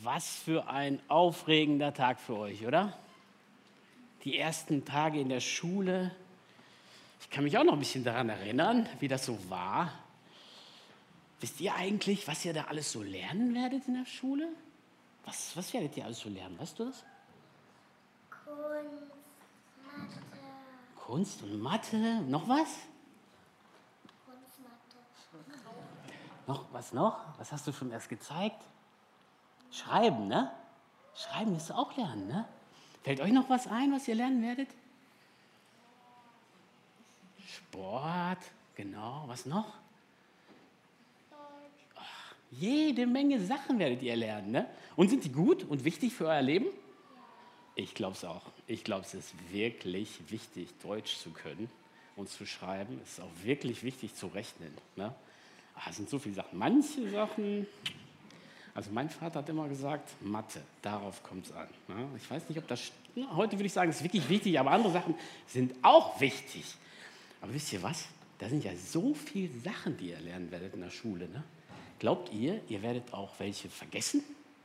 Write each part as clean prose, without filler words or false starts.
Was für ein aufregender Tag für euch, oder? Die ersten Tage in der Schule. Ich kann mich auch noch ein bisschen daran erinnern, wie das so war. Wisst ihr eigentlich, was ihr da alles so lernen werdet in der Schule? Was werdet ihr alles so lernen? Weißt du das? Kunst, Mathe. Kunst und Mathe. Noch was? Kunst, Mathe. Was noch? Was hast du schon erst gezeigt? Schreiben, ne? Schreiben ist auch lernen, ne? Fällt euch noch was ein, was ihr lernen werdet? Sport, genau. Was noch? Jede Menge Sachen werdet ihr lernen, ne? Und sind die gut und wichtig für euer Leben? Ich glaube es auch. Ich glaube, es ist wirklich wichtig, Deutsch zu können und zu schreiben. Es ist auch wirklich wichtig zu rechnen, ne? Es sind so viele Sachen. Manche Sachen, also mein Vater hat immer gesagt, Mathe, darauf kommt es an. Ne? Ich weiß nicht, ob das, heute würde ich sagen, es ist wirklich wichtig, aber andere Sachen sind auch wichtig. Aber wisst ihr was? Da sind ja so viele Sachen, die ihr lernen werdet in der Schule, ne? Glaubt ihr, ihr werdet auch welche vergessen?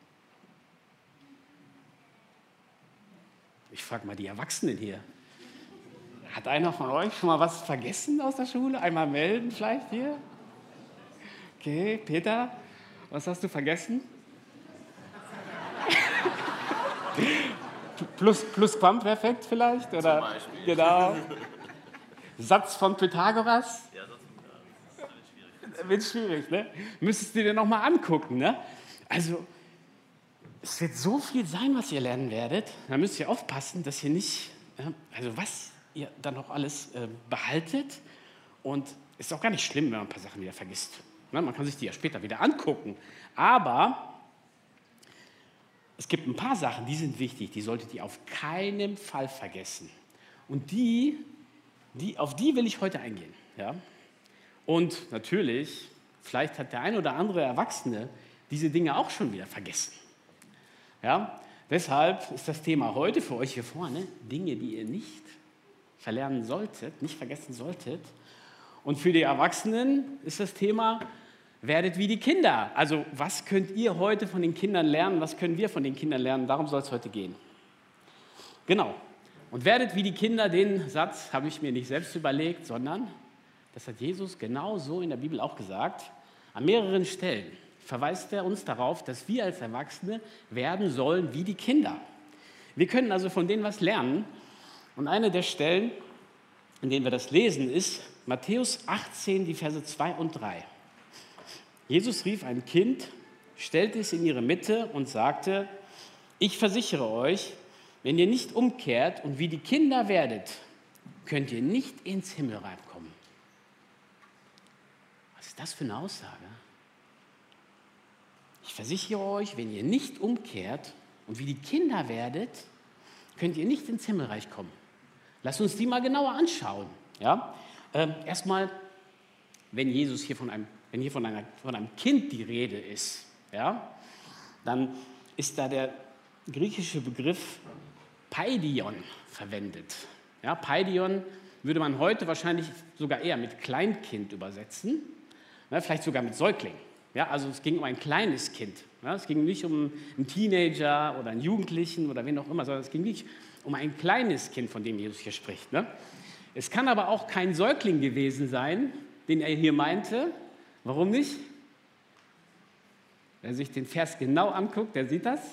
Ich frage mal die Erwachsenen hier. Hat einer von euch schon mal was vergessen aus der Schule? Einmal melden vielleicht hier? Okay, Peter, was hast du vergessen? Plusquamperfekt vielleicht? Oder? Zum Beispiel. Genau. Satz von Pythagoras? Ja, Satz von Pythagoras. Das wird schwierig, ne? Müsstest du dir nochmal angucken, ne? Also, es wird so viel sein, was ihr lernen werdet. Da müsst ihr aufpassen, dass ihr nicht, also was ihr dann noch alles behaltet. Und es ist auch gar nicht schlimm, wenn man ein paar Sachen wieder vergisst. Ne? Man kann sich die ja später wieder angucken. Aber es gibt ein paar Sachen, die sind wichtig, die solltet ihr auf keinen Fall vergessen. Und auf die will ich heute eingehen. Ja? Und natürlich, vielleicht hat der ein oder andere Erwachsene diese Dinge auch schon wieder vergessen. Ja? Deshalb ist das Thema heute für euch hier vorne Dinge, die ihr nicht verlernen solltet, nicht vergessen solltet. Und für die Erwachsenen ist das Thema, werdet wie die Kinder. Also was könnt ihr heute von den Kindern lernen, was können wir von den Kindern lernen, darum soll es heute gehen. Genau. Und werdet wie die Kinder, den Satz habe ich mir nicht selbst überlegt, sondern das hat Jesus genau so in der Bibel auch gesagt. An mehreren Stellen verweist er uns darauf, dass wir als Erwachsene werden sollen wie die Kinder. Wir können also von denen was lernen. Und eine der Stellen, in denen wir das lesen, ist Matthäus 18, die Verse 2 und 3. Jesus rief ein Kind, stellte es in ihre Mitte und sagte, ich versichere euch, wenn ihr nicht umkehrt und wie die Kinder werdet, könnt ihr nicht ins Himmelreich kommen. Was ist das für eine Aussage? Ich versichere euch, wenn ihr nicht umkehrt und wie die Kinder werdet, könnt ihr nicht ins Himmelreich kommen. Lasst uns die mal genauer anschauen. Ja? Erstmal, wenn hier von einem Kind die Rede ist, ja, dann ist da der griechische Begriff Paidion verwendet. Ja, Paidion würde man heute wahrscheinlich sogar eher mit Kleinkind übersetzen, ne, vielleicht sogar mit Säugling. Ja, also es ging um ein kleines Kind. Ja, es ging nicht um einen Teenager oder einen Jugendlichen oder wen auch immer, sondern es ging nicht um ein kleines Kind, von dem Jesus hier spricht. Ne? Es kann aber auch kein Säugling gewesen sein, den er hier meinte. Warum nicht? Wer sich den Vers genau anguckt, der sieht das.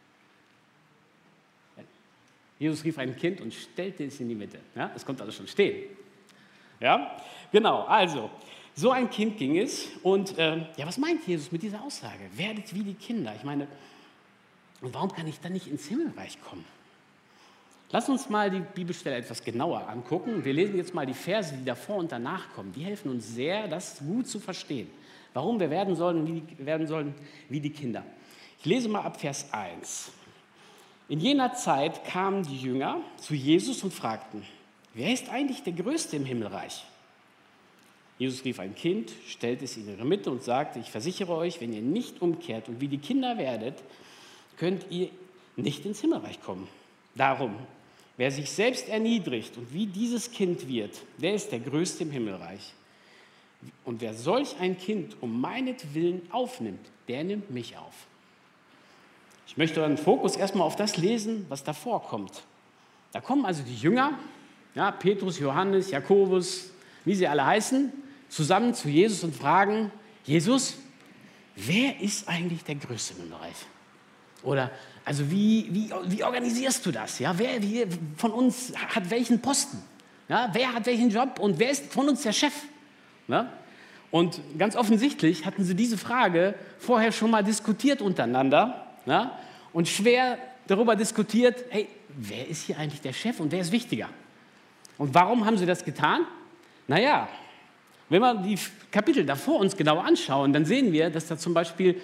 Jesus rief ein Kind und stellte es in die Mitte. Ja, es kommt also schon stehen. Ja, genau, also so ein Kind ging es. Und was meint Jesus mit dieser Aussage? Werdet wie die Kinder. Ich meine, und warum kann ich dann nicht ins Himmelreich kommen? Lass uns mal die Bibelstelle etwas genauer angucken. Wir lesen jetzt mal die Verse, die davor und danach kommen. Die helfen uns sehr, das gut zu verstehen. Warum wir werden sollen wie die Kinder. Ich lese mal ab Vers 1. In jener Zeit kamen die Jünger zu Jesus und fragten, wer ist eigentlich der Größte im Himmelreich? Jesus rief ein Kind, stellte es in ihre Mitte und sagte, ich versichere euch, wenn ihr nicht umkehrt und wie die Kinder werdet, könnt ihr nicht ins Himmelreich kommen. Darum, wer sich selbst erniedrigt und wie dieses Kind wird, der ist der Größte im Himmelreich. Und wer solch ein Kind um meinetwillen aufnimmt, der nimmt mich auf. Ich möchte euren Fokus erstmal auf das lesen, was davor kommt. Da kommen also die Jünger, ja, Petrus, Johannes, Jakobus, wie sie alle heißen, zusammen zu Jesus und fragen, Jesus, wer ist eigentlich der Größte im Himmelreich? Oder, also wie organisierst du das? Ja, wer von uns hat welchen Posten? Ja, wer hat welchen Job und wer ist von uns der Chef? Ja? Und ganz offensichtlich hatten sie diese Frage vorher schon mal diskutiert untereinander, ja? Und schwer darüber diskutiert, hey, wer ist hier eigentlich der Chef und wer ist wichtiger? Und warum haben sie das getan? Naja, wenn wir die Kapitel davor uns genau anschauen, dann sehen wir, dass da zum Beispiel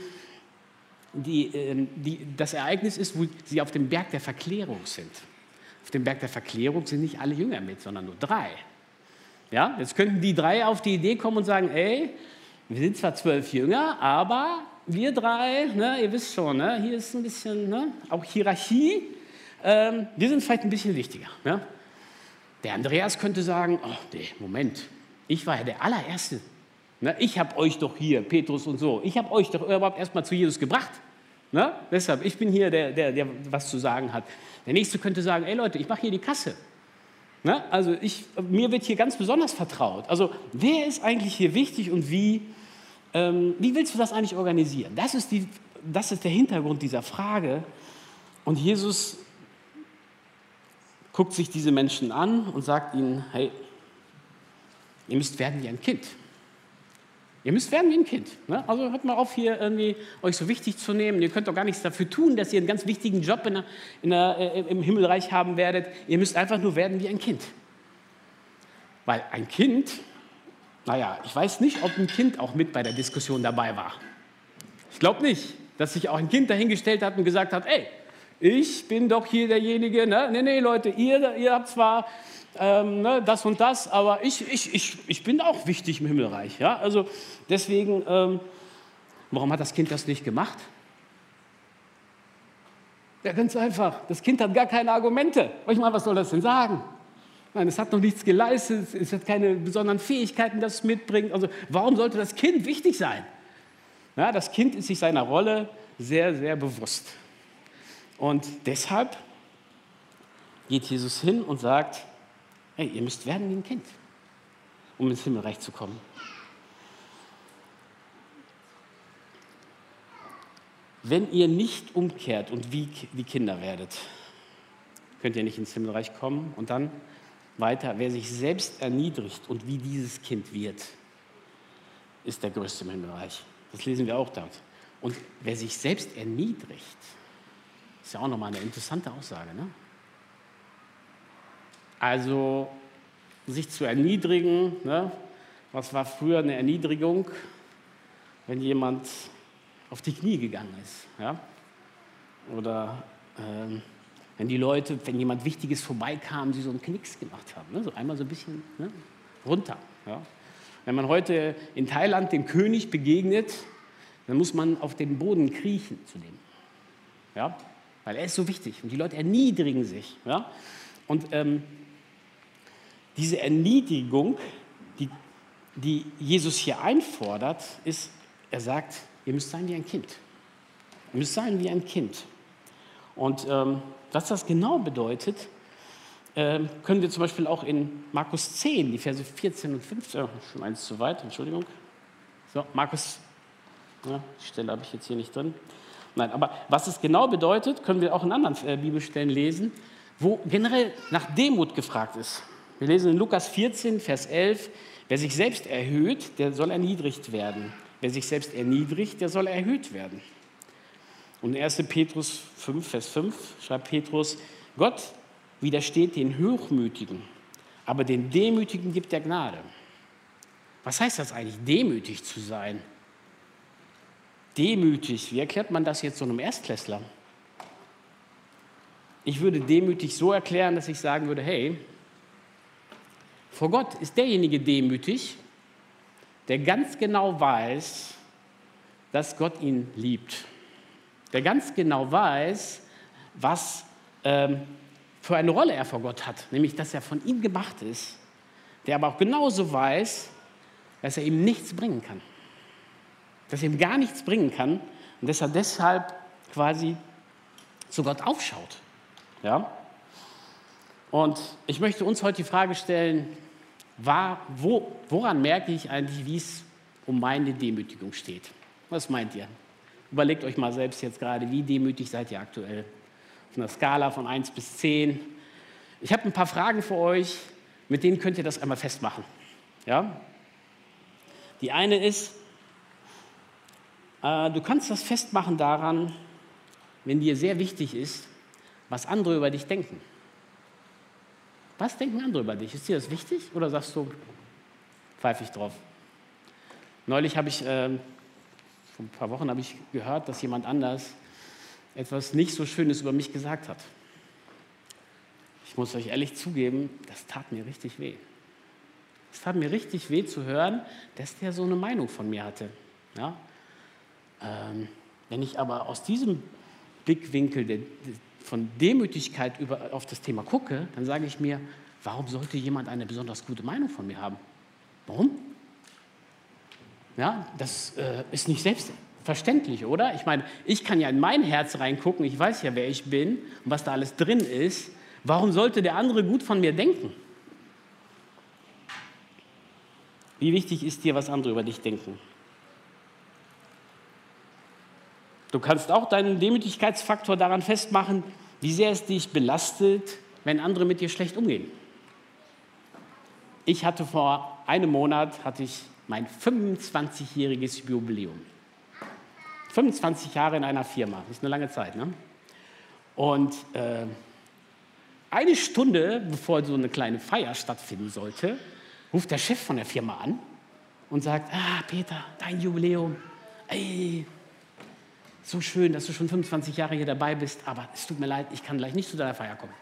das Ereignis ist, wo sie auf dem Berg der Verklärung sind. Auf dem Berg der Verklärung sind nicht alle Jünger mit, sondern nur 3. Ja, jetzt könnten die 3 auf die Idee kommen und sagen, ey, wir sind zwar 12 Jünger, aber wir 3, ne, ihr wisst schon, ne, hier ist ein bisschen, ne, auch Hierarchie, wir sind vielleicht ein bisschen wichtiger. Ne? Der Andreas könnte sagen, oh, nee, Moment, ich war ja der allererste. Ne? Ich habe euch doch hier, Petrus und so, ich habe euch doch überhaupt erstmal zu Jesus gebracht. Ne? Deshalb, ich bin hier der was zu sagen hat. Der Nächste könnte sagen, ey Leute, ich mache hier die Kasse. Ne? Also mir wird hier ganz besonders vertraut. Also wer ist eigentlich hier wichtig und wie willst du das eigentlich organisieren? Das ist der Hintergrund dieser Frage. Und Jesus guckt sich diese Menschen an und sagt ihnen, hey, ihr müsst werden wie ein Kind. Ihr müsst werden wie ein Kind. Ne? Also hört mal auf, hier irgendwie euch so wichtig zu nehmen. Ihr könnt doch gar nichts dafür tun, dass ihr einen ganz wichtigen Job im Himmelreich haben werdet. Ihr müsst einfach nur werden wie ein Kind. Weil ein Kind, naja, ich weiß nicht, ob ein Kind auch mit bei der Diskussion dabei war. Ich glaube nicht, dass sich auch ein Kind dahingestellt hat und gesagt hat, ey, ich bin doch hier derjenige, ne? Nee, Leute, ihr habt zwar das und das, aber ich bin auch wichtig im Himmelreich. Ja? Also deswegen, warum hat das Kind das nicht gemacht? Ja, ganz einfach, das Kind hat gar keine Argumente. Ich meine, was soll das denn sagen? Nein, es hat noch nichts geleistet, es hat keine besonderen Fähigkeiten, das es mitbringt. Also warum sollte das Kind wichtig sein? Ja, das Kind ist sich seiner Rolle sehr, sehr bewusst. Und deshalb geht Jesus hin und sagt, hey, ihr müsst werden wie ein Kind, um ins Himmelreich zu kommen. Wenn ihr nicht umkehrt und wie die Kinder werdet, könnt ihr nicht ins Himmelreich kommen. Und dann weiter, wer sich selbst erniedrigt und wie dieses Kind wird, ist der Größte im Himmelreich. Das lesen wir auch dort. Und wer sich selbst erniedrigt, ist ja auch nochmal eine interessante Aussage, ne? Also sich zu erniedrigen, ne? Was war früher eine Erniedrigung, wenn jemand auf die Knie gegangen ist? Ja? Oder wenn jemand Wichtiges vorbeikam, sie so einen Knicks gemacht haben, ne? So einmal so ein bisschen, ne? Runter. Ja? Wenn man heute in Thailand dem König begegnet, dann muss man auf den Boden kriechen zu dem. Ja? Weil er ist so wichtig und die Leute erniedrigen sich. Ja? Und diese Erniedrigung, die Jesus hier einfordert, ist, er sagt, ihr müsst sein wie ein Kind. Ihr müsst sein wie ein Kind. Und was das genau bedeutet, können wir zum Beispiel auch in Markus 10, die Verse 14 und 15, schon eins zu weit, Entschuldigung. So, Markus, ja, die Stelle habe ich jetzt hier nicht drin. Nein, aber was es genau bedeutet, können wir auch in anderen Bibelstellen lesen, wo generell nach Demut gefragt ist. Wir lesen in Lukas 14, Vers 11, wer sich selbst erhöht, der soll erniedrigt werden. Wer sich selbst erniedrigt, der soll erhöht werden. Und in 1. Petrus 5, Vers 5 schreibt Petrus, Gott widersteht den Hochmütigen, aber den Demütigen gibt er Gnade. Was heißt das eigentlich, demütig zu sein? Demütig, wie erklärt man das jetzt so einem Erstklässler? Ich würde demütig so erklären, dass ich sagen würde, hey, vor Gott ist derjenige demütig, der ganz genau weiß, dass Gott ihn liebt. Der ganz genau weiß, was für eine Rolle er vor Gott hat, nämlich, dass er von ihm gemacht ist, der aber auch genauso weiß, dass er ihm nichts bringen kann. Dass er ihm gar nichts bringen kann und dass er deshalb quasi zu Gott aufschaut. Ja? Und ich möchte uns heute die Frage stellen, woran merke ich eigentlich, wie es um meine Demütigung steht? Was meint ihr? Überlegt euch mal selbst jetzt gerade, wie demütig seid ihr aktuell? Auf einer Skala von 1 bis 10. Ich habe ein paar Fragen für euch, mit denen könnt ihr das einmal festmachen. Ja? Die eine ist, du kannst das festmachen daran, wenn dir sehr wichtig ist, was andere über dich denken. Was denken andere über dich? Ist dir das wichtig oder sagst du, pfeife ich drauf? Neulich vor ein paar Wochen habe ich gehört, dass jemand anders etwas nicht so Schönes über mich gesagt hat. Ich muss euch ehrlich zugeben, das tat mir richtig weh. Es tat mir richtig weh zu hören, dass der so eine Meinung von mir hatte. Ja? Wenn ich aber aus diesem Blickwinkel von Demütigkeit auf das Thema gucke, dann sage ich mir, warum sollte jemand eine besonders gute Meinung von mir haben? Warum? Ja, das ist nicht selbstverständlich, oder? Ich meine, ich kann ja in mein Herz reingucken, ich weiß ja, wer ich bin und was da alles drin ist. Warum sollte der andere gut von mir denken? Wie wichtig ist dir, was andere über dich denken? Du kannst auch deinen Demütigkeitsfaktor daran festmachen, wie sehr es dich belastet, wenn andere mit dir schlecht umgehen. Ich hatte vor einem Monat mein 25-jähriges Jubiläum. 25 Jahre in einer Firma, das ist eine lange Zeit, ne? Und eine Stunde, bevor so eine kleine Feier stattfinden sollte, ruft der Chef von der Firma an und sagt, Peter, dein Jubiläum, ey, so schön, dass du schon 25 Jahre hier dabei bist, aber es tut mir leid, ich kann gleich nicht zu deiner Feier kommen.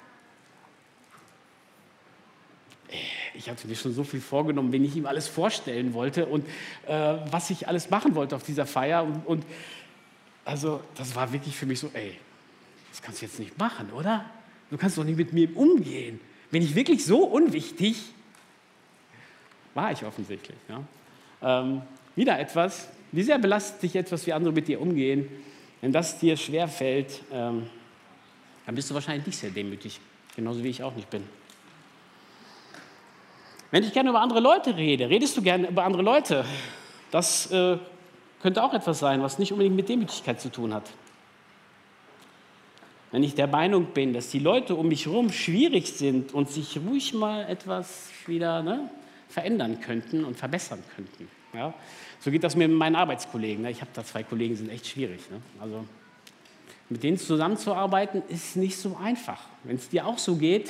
Ich hatte mir schon so viel vorgenommen, wen ich ihm alles vorstellen wollte und was ich alles machen wollte auf dieser Feier. Und also das war wirklich für mich so, das kannst du jetzt nicht machen, oder? Du kannst doch nicht mit mir umgehen. Bin ich wirklich so unwichtig? War ich offensichtlich. Ja? Wieder etwas, wie sehr belastet dich etwas, wie andere mit dir umgehen? Wenn das dir schwerfällt, dann bist du wahrscheinlich nicht sehr demütig, genauso wie ich auch nicht bin. Wenn ich gerne über andere Leute rede, redest du gerne über andere Leute? Das könnte auch etwas sein, was nicht unbedingt mit Demütigkeit zu tun hat. Wenn ich der Meinung bin, dass die Leute um mich herum schwierig sind und sich ruhig mal etwas wieder verändern könnten und verbessern könnten. Ja? So geht das mir mit meinen Arbeitskollegen. Ich habe da 2 Kollegen, die sind echt schwierig. Also mit denen zusammenzuarbeiten ist nicht so einfach. Wenn es dir auch so geht,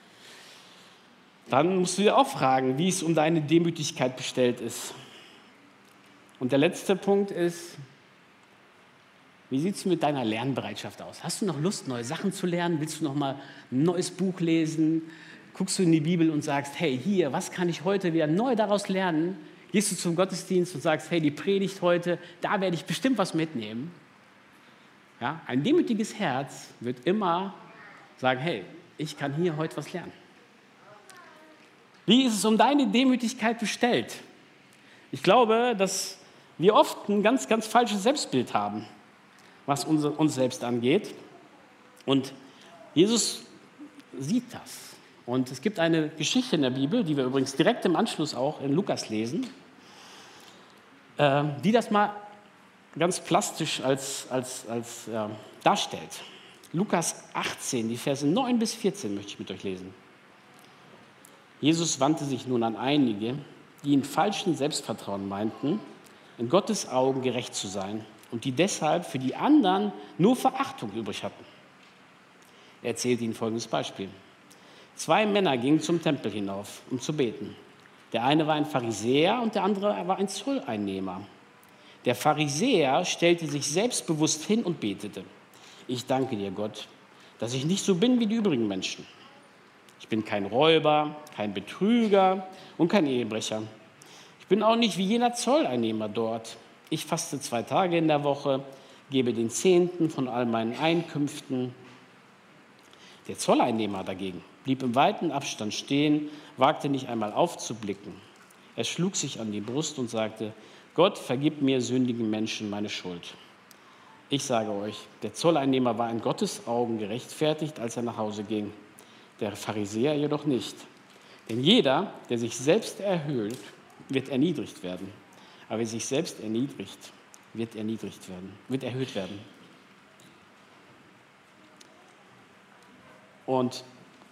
dann musst du dir auch fragen, wie es um deine Demütigkeit bestellt ist. Und der letzte Punkt ist, wie sieht es mit deiner Lernbereitschaft aus? Hast du noch Lust, neue Sachen zu lernen? Willst du noch mal ein neues Buch lesen? Guckst du in die Bibel und sagst, hey, hier, was kann ich heute wieder neu daraus lernen? Gehst du zum Gottesdienst und sagst, hey, die Predigt heute, da werde ich bestimmt was mitnehmen. Ja, ein demütiges Herz wird immer sagen, hey, ich kann hier heute was lernen. Wie ist es um deine Demütigkeit bestellt? Ich glaube, dass wir oft ein ganz, ganz falsches Selbstbild haben, was uns selbst angeht. Und Jesus sieht das. Und es gibt eine Geschichte in der Bibel, die wir übrigens direkt im Anschluss auch in Lukas lesen, die das mal ganz plastisch als darstellt. Lukas 18, die Verse 9 bis 14 möchte ich mit euch lesen. Jesus wandte sich nun an einige, die in falschem Selbstvertrauen meinten, in Gottes Augen gerecht zu sein und die deshalb für die anderen nur Verachtung übrig hatten. Er erzählte ihnen folgendes Beispiel. 2 Männer gingen zum Tempel hinauf, um zu beten. Der eine war ein Pharisäer und der andere war ein Zolleinnehmer. Der Pharisäer stellte sich selbstbewusst hin und betete. Ich danke dir, Gott, dass ich nicht so bin wie die übrigen Menschen. Ich bin kein Räuber, kein Betrüger und kein Ehebrecher. Ich bin auch nicht wie jener Zolleinnehmer dort. Ich faste 2 Tage in der Woche, gebe den 10. von all meinen Einkünften. Der Zolleinnehmer dagegen blieb im weiten Abstand stehen, wagte nicht einmal aufzublicken. Er schlug sich an die Brust und sagte, Gott, vergib mir sündigen Menschen meine Schuld. Ich sage euch, der Zolleinnehmer war in Gottes Augen gerechtfertigt, als er nach Hause ging. Der Pharisäer jedoch nicht. Denn jeder, der sich selbst erhöht, wird erniedrigt werden. Aber wer sich selbst erniedrigt, wird erhöht werden. Und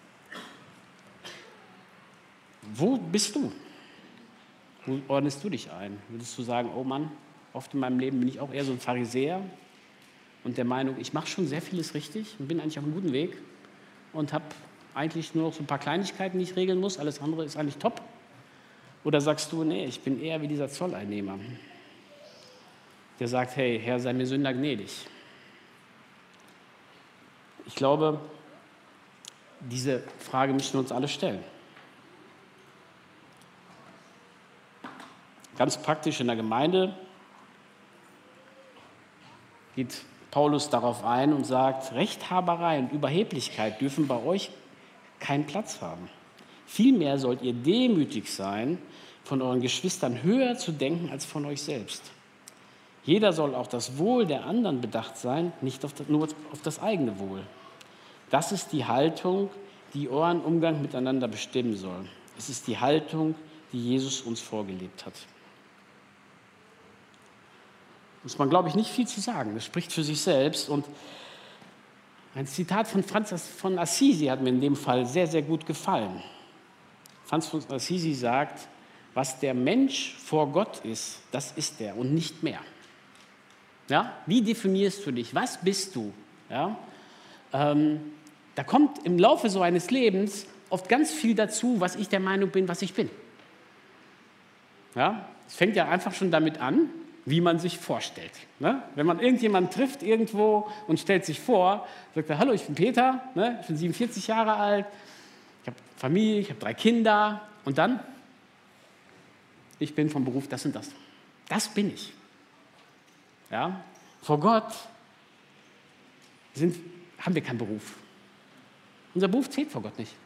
wo bist du? Wo ordnest du dich ein? Würdest du sagen, oh Mann, oft in meinem Leben bin ich auch eher so ein Pharisäer und der Meinung, ich mache schon sehr vieles richtig und bin eigentlich auf einem guten Weg und habe eigentlich nur noch so ein paar Kleinigkeiten, die ich regeln muss, alles andere ist eigentlich top? Oder sagst du, nee, ich bin eher wie dieser Zolleinnehmer, der sagt, hey, Herr, sei mir Sünder gnädig. Ich glaube, diese Frage müssen wir uns alle stellen. Ganz praktisch in der Gemeinde geht Paulus darauf ein und sagt, Rechthaberei und Überheblichkeit dürfen bei euch keinen Platz haben. Vielmehr sollt ihr demütig sein, von euren Geschwistern höher zu denken als von euch selbst. Jeder soll auch das Wohl der anderen bedacht sein, nicht nur auf das eigene Wohl. Das ist die Haltung, die euren Umgang miteinander bestimmen soll. Es ist die Haltung, die Jesus uns vorgelebt hat. Muss man, glaube ich, nicht viel zu sagen. Das spricht für sich selbst. Und ein Zitat von Franz von Assisi hat mir in dem Fall sehr, sehr gut gefallen. Franz von Assisi sagt, was der Mensch vor Gott ist, das ist er und nicht mehr. Ja? Wie definierst du dich? Was bist du? Ja? Da kommt im Laufe so eines Lebens oft ganz viel dazu, was ich der Meinung bin, was ich bin. Ja? Es fängt ja einfach schon damit an, wie man sich vorstellt. Ne? Wenn man irgendjemanden trifft irgendwo und stellt sich vor, sagt er, hallo, ich bin Peter, ne? Ich bin 47 Jahre alt, ich habe Familie, ich habe 3 Kinder und dann, ich bin vom Beruf das und das. Das bin ich. Ja? Vor Gott haben wir keinen Beruf. Unser Beruf zählt vor Gott nicht.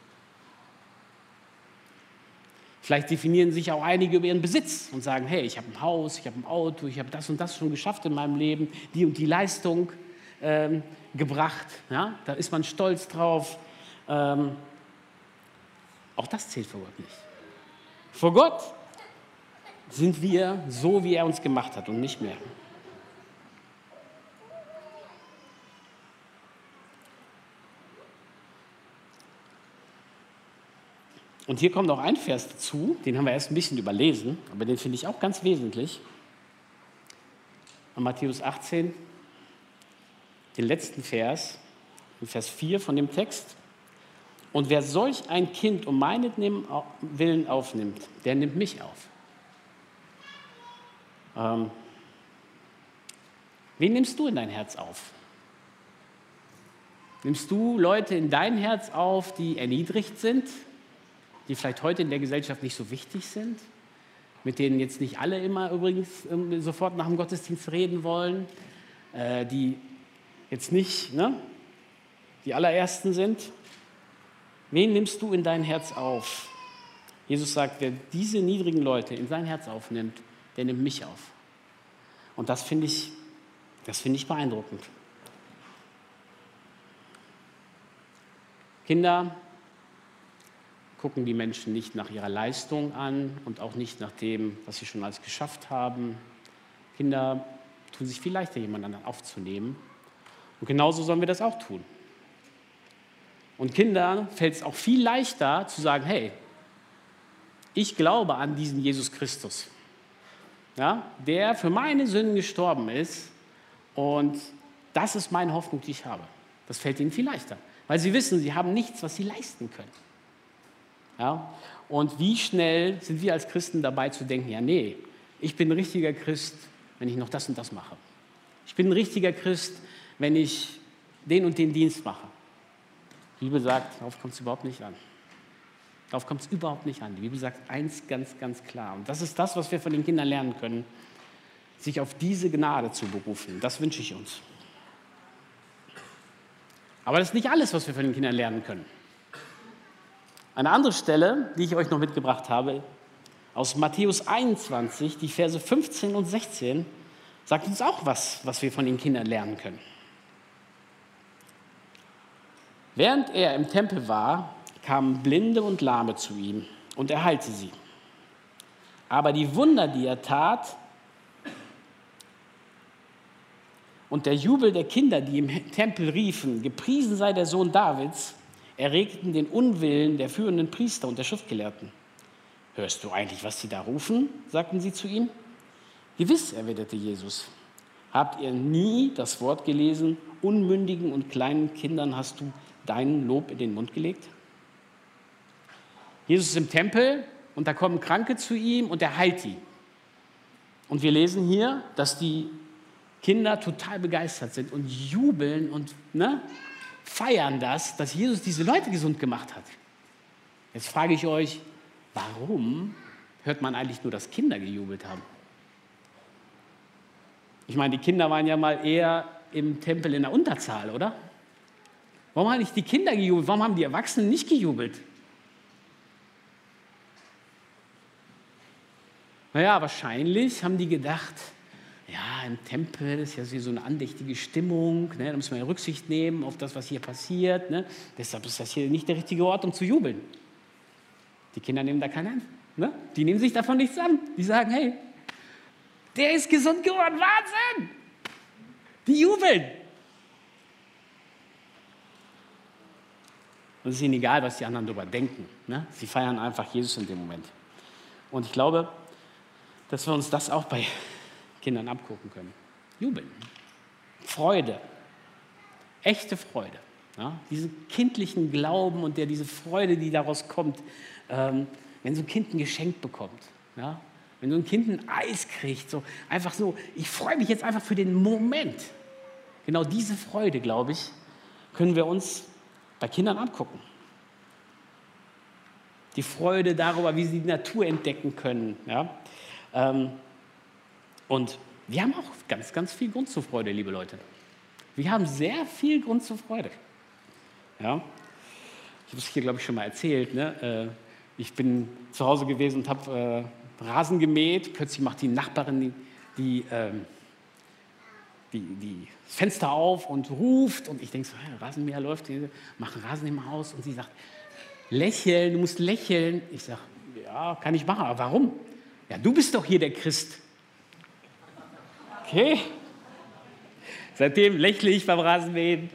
Vielleicht definieren sich auch einige über ihren Besitz und sagen, hey, ich habe ein Haus, ich habe ein Auto, ich habe das und das schon geschafft in meinem Leben, die und die Leistung gebracht. Ja? Da ist man stolz drauf. Auch das zählt vor Gott nicht. Vor Gott sind wir so, wie er uns gemacht hat und nicht mehr. Und hier kommt noch ein Vers dazu, den haben wir erst ein bisschen überlesen, aber den finde ich auch ganz wesentlich. An Matthäus 18, den letzten Vers, Vers 4 von dem Text. Und wer solch ein Kind um meinetwillen aufnimmt, der nimmt mich auf. Wen nimmst du in dein Herz auf? Nimmst du Leute in dein Herz auf, die erniedrigt sind, die vielleicht heute in der Gesellschaft nicht so wichtig sind, mit denen jetzt nicht alle immer übrigens sofort nach dem Gottesdienst reden wollen, die jetzt nicht die allerersten sind? Wen nimmst du in dein Herz auf? Jesus sagt, wer diese niedrigen Leute in sein Herz aufnimmt, der nimmt mich auf. Und das finde ich beeindruckend. Kinder gucken die Menschen nicht nach ihrer Leistung an und auch nicht nach dem, was sie schon alles geschafft haben. Kinder tun sich viel leichter, jemand anderen aufzunehmen. Und genauso sollen wir das auch tun. Und Kindern fällt es auch viel leichter zu sagen, hey, ich glaube an diesen Jesus Christus, ja, der für meine Sünden gestorben ist und das ist meine Hoffnung, die ich habe. Das fällt ihnen viel leichter, weil sie wissen, sie haben nichts, was sie leisten können. Ja? Und wie schnell sind wir als Christen dabei zu denken, ja nee, ich bin ein richtiger Christ, wenn ich noch das und das mache. Ich bin ein richtiger Christ, wenn ich den und den Dienst mache. Die Bibel sagt, darauf kommt es überhaupt nicht an. Darauf kommt es überhaupt nicht an. Die Bibel sagt eins ganz, ganz klar. Und das ist das, was wir von den Kindern lernen können, sich auf diese Gnade zu berufen. Das wünsche ich uns. Aber das ist nicht alles, was wir von den Kindern lernen können. Eine andere Stelle, die ich euch noch mitgebracht habe, aus Matthäus 21, die Verse 15 und 16, sagt uns auch was wir von den Kindern lernen können. Während er im Tempel war, kamen Blinde und Lahme zu ihm und er heilte sie. Aber die Wunder, die er tat, und der Jubel der Kinder, die im Tempel riefen, gepriesen sei der Sohn Davids, erregten den Unwillen der führenden Priester und der Schriftgelehrten. Hörst du eigentlich, was sie da rufen? Sagten sie zu ihm. Gewiss, erwiderte Jesus. Habt ihr nie das Wort gelesen, unmündigen und kleinen Kindern hast du dein Lob in den Mund gelegt? Jesus ist im Tempel und da kommen Kranke zu ihm und er heilt die. Und wir lesen hier, dass die Kinder total begeistert sind und jubeln und feiern das, dass Jesus diese Leute gesund gemacht hat. Jetzt frage ich euch, warum hört man eigentlich nur, dass Kinder gejubelt haben? Ich meine, die Kinder waren ja mal eher im Tempel in der Unterzahl, oder? Warum haben nicht die Kinder gejubelt? Warum haben die Erwachsenen nicht gejubelt? Naja, wahrscheinlich haben die gedacht, ja, im Tempel ist ja so eine andächtige Stimmung, da muss man ja Rücksicht nehmen auf das, was hier passiert. Deshalb ist das hier nicht der richtige Ort, um zu jubeln. Die Kinder nehmen da keinen an. Die nehmen sich davon nichts an. Die sagen, hey, der ist gesund geworden, Wahnsinn! Die jubeln. Und es ist ihnen egal, was die anderen darüber denken. Sie feiern einfach Jesus in dem Moment. Und ich glaube, dass wir uns das auch bei Kindern abgucken können. Jubeln. Freude. Echte Freude. Ja? Diesen kindlichen Glauben und diese Freude, die daraus kommt, wenn so ein Kind ein Geschenk bekommt. Ja? Wenn so ein Kind ein Eis kriegt. Einfach so, ich freue mich jetzt einfach für den Moment. Genau diese Freude, glaube ich, können wir uns bei Kindern abgucken. Die Freude darüber, wie sie die Natur entdecken können. Ja? Und wir haben auch ganz, ganz viel Grund zur Freude, liebe Leute. Wir haben sehr viel Grund zur Freude. Ja? Ich habe es hier, glaube ich, schon mal erzählt. Ich bin zu Hause gewesen und habe Rasen gemäht. Plötzlich macht die Nachbarin das Fenster auf und ruft. Und ich denke so, hey, Rasenmäher läuft, mach einen Rasenmäher aus. Und sie sagt, lächeln, du musst lächeln. Ich sage, ja, kann ich machen, aber warum? Ja, du bist doch hier der Christ. Okay. Seitdem lächle ich beim Rasenmähen.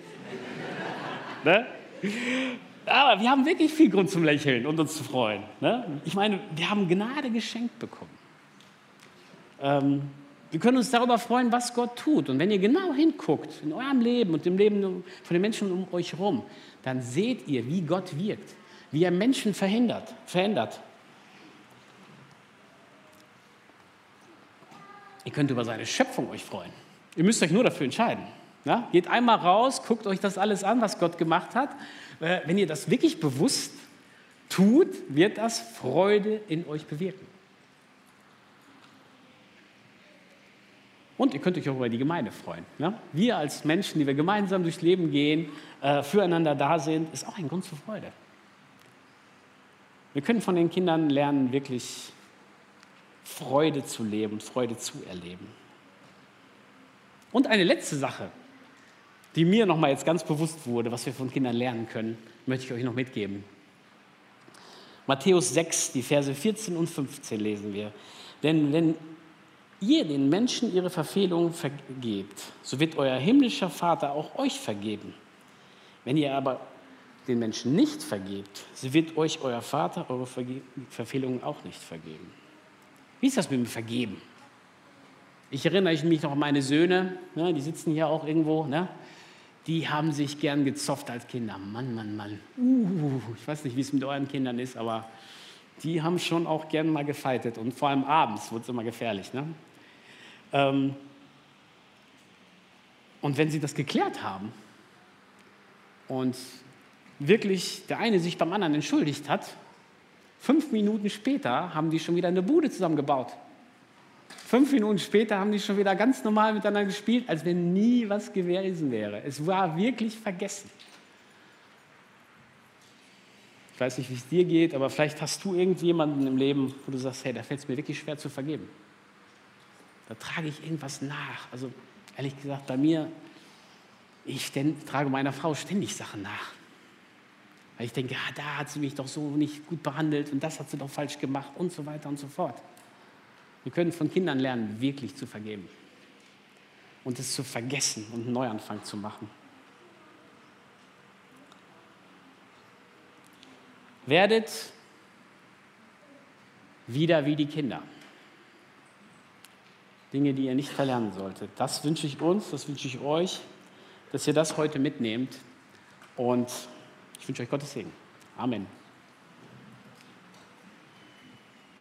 Aber wir haben wirklich viel Grund zum Lächeln und uns zu freuen. Ich meine, wir haben Gnade geschenkt bekommen. Wir können uns darüber freuen, was Gott tut. Und wenn ihr genau hinguckt, in eurem Leben und im Leben von den Menschen um euch herum, dann seht ihr, wie Gott wirkt, wie er Menschen verändert. Ihr könnt über seine Schöpfung euch freuen. Ihr müsst euch nur dafür entscheiden. Ja? Geht einmal raus, guckt euch das alles an, was Gott gemacht hat. Wenn ihr das wirklich bewusst tut, wird das Freude in euch bewirken. Und ihr könnt euch auch über die Gemeinde freuen. Ja? Wir als Menschen, die wir gemeinsam durchs Leben gehen, füreinander da sind, ist auch ein Grund zur Freude. Wir können von den Kindern lernen, wirklich Freude zu leben, Freude zu erleben. Und eine letzte Sache, die mir nochmal jetzt ganz bewusst wurde, was wir von Kindern lernen können, möchte ich euch noch mitgeben. Matthäus 6, die Verse 14 und 15 lesen wir. Denn wenn ihr den Menschen ihre Verfehlungen vergebt, so wird euer himmlischer Vater auch euch vergeben. Wenn ihr aber den Menschen nicht vergebt, so wird euch euer Vater eure Verfehlungen auch nicht vergeben. Wie ist das mit dem Vergeben? Ich erinnere mich noch an meine Söhne, die sitzen hier auch irgendwo, die haben sich gern gezofft als Kinder. Mann. Ich weiß nicht, wie es mit euren Kindern ist, aber die haben schon auch gern mal gefeitet. Und vor allem abends wurde es immer gefährlich. Und wenn sie das geklärt haben und wirklich der eine sich beim anderen entschuldigt hat, 5 Minuten später haben die schon wieder eine Bude zusammengebaut. 5 Minuten später haben die schon wieder ganz normal miteinander gespielt, als wenn nie was gewesen wäre. Es war wirklich vergessen. Ich weiß nicht, wie es dir geht, aber vielleicht hast du irgendjemanden im Leben, wo du sagst, hey, da fällt es mir wirklich schwer zu vergeben. Da trage ich irgendwas nach. Also ehrlich gesagt, bei mir, ich trage meiner Frau ständig Sachen nach. Weil ich denke, da hat sie mich doch so nicht gut behandelt und das hat sie doch falsch gemacht und so weiter und so fort. Wir können von Kindern lernen, wirklich zu vergeben und es zu vergessen und einen Neuanfang zu machen. Werdet wieder wie die Kinder. Dinge, die ihr nicht verlernen solltet. Das wünsche ich uns, das wünsche ich euch, dass ihr das heute mitnehmt. Und ich wünsche euch Gottes Segen. Amen.